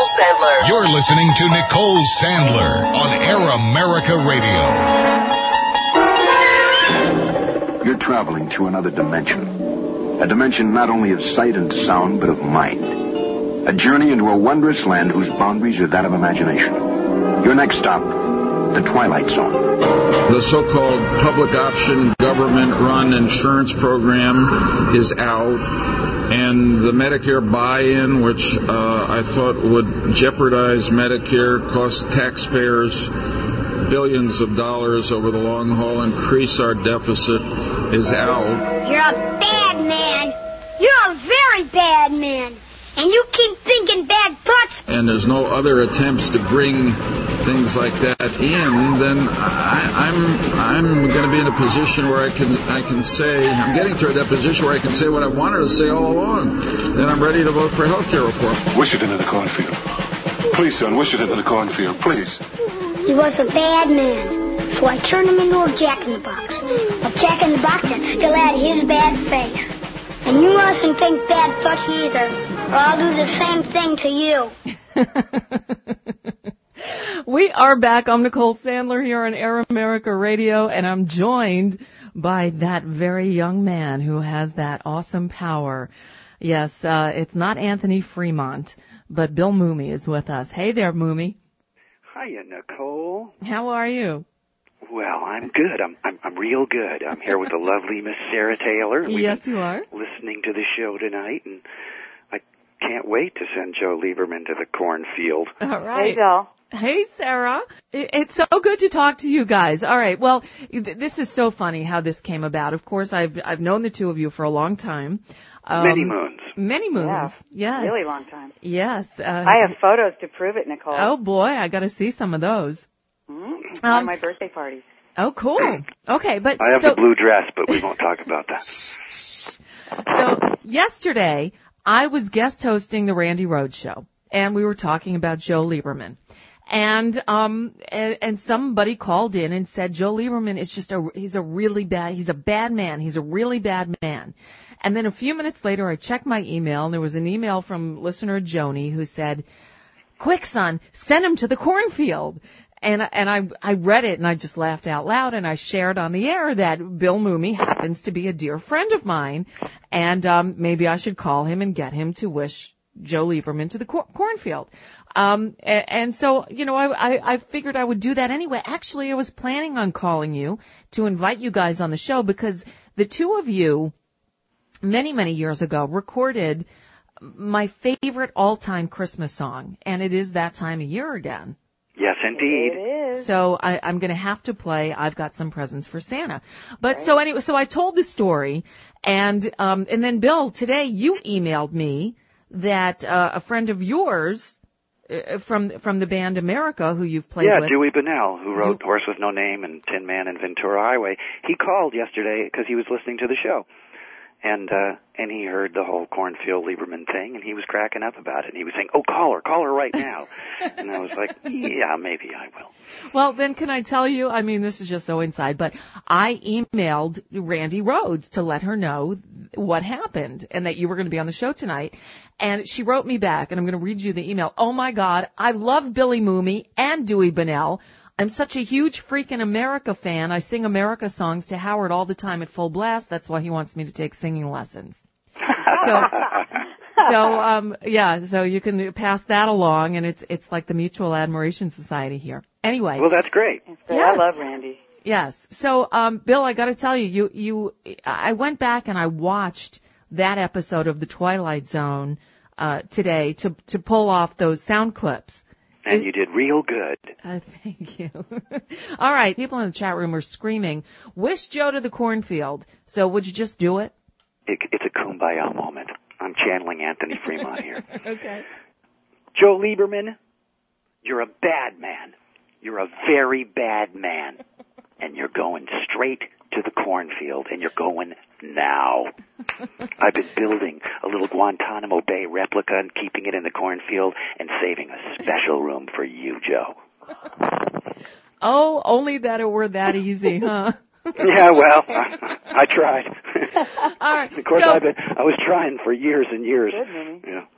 Nicole Sandler. You're listening to Nicole Sandler on Air America Radio. You're traveling to another dimension. A dimension not only of sight and sound, but of mind. A journey into a wondrous land whose boundaries are that of imagination. Your next stop, the Twilight Zone. The so-called public option government-run insurance program is out, and the Medicare buy-in, which I thought would jeopardize Medicare, cost taxpayers billions of dollars over the long haul, increase our deficit, is out. You're a bad man. You're a very bad man. And you keep thinking bad thoughts. And there's no other attempts to bring things like that in, then I'm going to be in a position where I can say, I'm getting to that position where I can say what I wanted to say all along. Then I'm ready to vote for health care reform. Wish it into the cornfield. Please, son, wish it into the cornfield, please. He was a bad man, so I turned him into a jack-in-the-box. A jack-in-the-box that still had his bad face. And you mustn't think bad thoughts either, or I'll do the same thing to you. We are back. I'm Nicole Sandler here on Air America Radio, and I'm joined by that very young man who has that awesome power. Yes, it's not Anthony Fremont, but Bill Mooney is with us. Hey there, Mooney. Hiya, Nicole. How are you? Well, I'm good. I'm real good. I'm here with the lovely Miss Sarah Taylor. Yes, you are. Listening to the show tonight, and I can't wait to send Joe Lieberman to the cornfield. All right. Hey, Bill. Hey, Sarah. It's so good to talk to you guys. All right. Well, this is so funny how this came about. Of course, I've known the two of you for a long time. Many moons. Many moons. Yeah, yes. really long time. Yes. I have photos to prove it, Nicole. Oh, boy. I got to see some of those. On my birthday parties. Oh, cool. Okay, but I have the blue dress, but we won't talk about that. So yesterday, I was guest hosting the Randy Rhoads show, and we were talking about Joe Lieberman. And somebody called in and said Joe Lieberman is he's a bad man. He's a really bad man. And then a few minutes later, I checked my email, and there was an email from listener Joni who said, "Quick, son, send him to the cornfield." And I read it, and I just laughed out loud, and I shared on the air that Bill Mooney happens to be a dear friend of mine, and maybe I should call him and get him to wish Joe Lieberman to the cornfield. And so, you know, I figured I would do that anyway. Actually, I was planning on calling you to invite you guys on the show because the two of you, many, many years ago, recorded my favorite all-time Christmas song, and it is that time of year again. Yes, indeed. It is. So I'm going to have to play I've Got Some Presents for Santa. But so anyway, so I told the story, and then Bill, today you emailed me that a friend of yours from the band America, who you've played with. Yeah, Dewey Bunnell, who wrote Horse with No Name and Tin Man and Ventura Highway. He called yesterday because he was listening to the show. And he heard the whole cornfield Lieberman thing, and he was cracking up about it. And he was saying, "Oh, call her right now." And I was like, "Yeah, maybe I will." Well, then can I tell you? I mean, this is just so inside, but I emailed Randy Rhoads to let her know what happened and that you were going to be on the show tonight. And she wrote me back, and I'm going to read you the email. "Oh my God, I love Billy Mooney and Dewey Bunnell. I'm such a huge freaking America fan. I sing America songs to Howard all the time at full blast. That's why he wants me to take singing lessons." So you can pass that along, and it's like the Mutual Admiration Society here. Anyway. Well, that's great. Yes. I love Randy. Yes. So, Bill, I got to tell you, I went back and I watched that episode of The Twilight Zone today to pull off those sound clips. And you did real good. Thank you. All right. People in the chat room are screaming, "Wish Joe to the cornfield." So would you just do it? It's a kumbaya moment. I'm channeling Anthony Fremont here. Okay. Joe Lieberman, you're a bad man. You're a very bad man. And you're going straight to the cornfield, and you're going now. I've been building a little Guantanamo Bay replica and keeping it in the cornfield and saving a special room for you, Joe. Oh, only that it were that easy, huh? Yeah, well, I tried. All right. Of course, I was trying for years and years. Good, Minnie. Yeah.